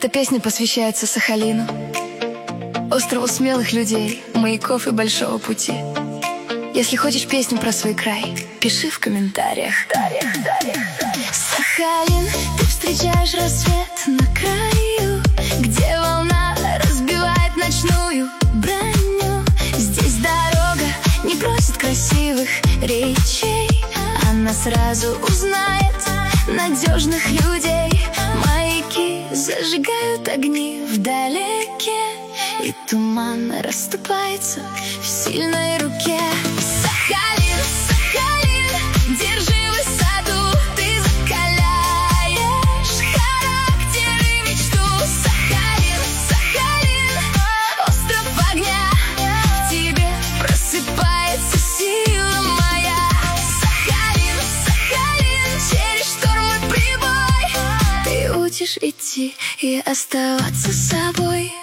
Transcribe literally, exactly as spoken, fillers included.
Эта песня посвящается Сахалину, острову смелых людей, маяков и большого пути. Если хочешь песню про свой край, пиши в комментариях. Сахалин, ты встречаешь рассвет на краю, где волна разбивает ночную броню. Здесь дорога не просит красивых речей, она сразу узнает надежных людей. Маяки зажигают огни вдалеке, и туман расступается в сильной руке. Сахалин, Сахалин, держи высоту, ты закаляешь характер и мечту. Сахалин, Сахалин, остров огня, в тебе просыпается сила моя. Сахалин, Сахалин, через шторм и прибой ты учишь идти и оставаться собой.